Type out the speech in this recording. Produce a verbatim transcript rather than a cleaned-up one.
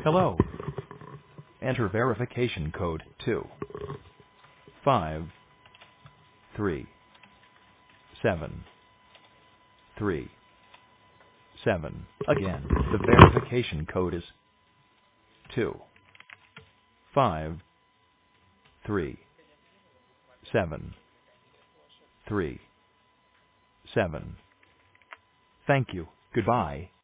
Hello. Enter verification code two five three seven three seven. Again, the verification code is two five three seven three seven. Thank you. Goodbye.